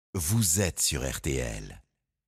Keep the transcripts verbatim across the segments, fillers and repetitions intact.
Vous êtes sur R T L.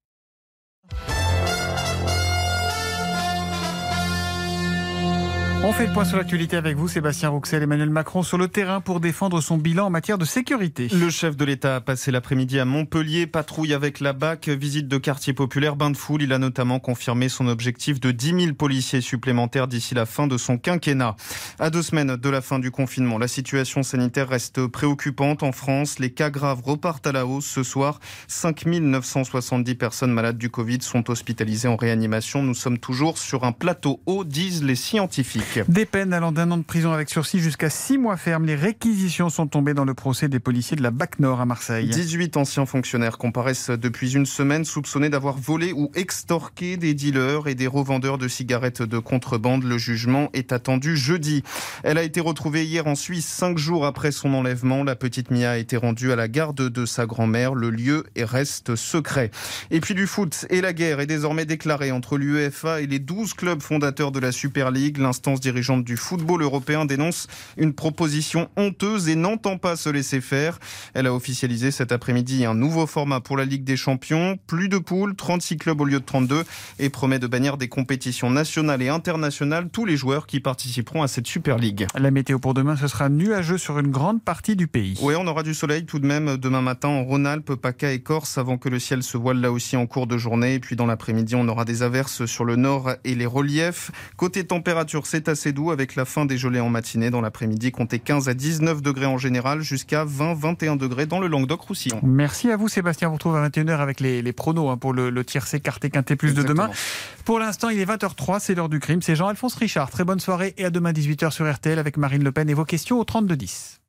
On fait le point sur l'actualité avec vous, Sébastien Rouxel. Emmanuel Macron sur le terrain pour défendre son bilan en matière de sécurité. Le chef de l'État a passé l'après-midi à Montpellier, patrouille avec la B A C, visite de quartier populaire, bain de foule. Il a notamment confirmé son objectif de dix mille policiers supplémentaires d'ici la fin de son quinquennat. À deux semaines de la fin du confinement, la situation sanitaire reste préoccupante en France. Les cas graves repartent à la hausse ce soir. cinq mille neuf cent soixante-dix personnes malades du Covid sont hospitalisées en réanimation. Nous sommes toujours sur un plateau haut, disent les scientifiques. Des peines allant d'un an de prison avec sursis jusqu'à six mois ferme. Les réquisitions sont tombées dans le procès des policiers de la B A C Nord à Marseille. dix-huit anciens fonctionnaires comparaissent depuis une semaine soupçonnés d'avoir volé ou extorqué des dealers et des revendeurs de cigarettes de contrebande. Le jugement est attendu jeudi. Elle a été retrouvée hier en Suisse, cinq jours après son enlèvement. La petite Mia a été rendue à la garde de sa grand-mère. Le lieu reste secret. Et puis du foot. Et la guerre est désormais déclarée entre l'UEFA et les douze clubs fondateurs de la Super League. L'instance dirigeante du football européen dénonce une proposition honteuse et n'entend pas se laisser faire. Elle a officialisé cet après-midi un nouveau format pour la Ligue des Champions. Plus de poules, trente-six clubs au lieu de trente-deux, et promet de bannir des compétitions nationales et internationales tous les joueurs qui participeront à cette Super League. La météo pour demain, ce sera nuageux sur une grande partie du pays. Oui, on aura du soleil tout de même demain matin en Rhône-Alpes, P A C A et Corse, avant que le ciel se voile là aussi en cours de journée. Et puis dans l'après-midi, on aura des averses sur le nord et les reliefs. Côté température, c'est assez doux avec la fin des gelées en matinée. Dans l'après-midi, comptez quinze à dix-neuf degrés en général, jusqu'à vingt à vingt et un degrés dans le Languedoc-Roussillon. Merci à vous, Sébastien. On vous retrouve à vingt et une heures avec les, les pronos hein, pour le, le tiercé quarté quinté plus de demain. Pour l'instant, il est vingt heures trois, c'est l'heure du crime. C'est Jean-Alphonse Richard. Très bonne soirée et à demain dix-huit heures sur R T L avec Marine Le Pen et vos questions au trente-deux dix.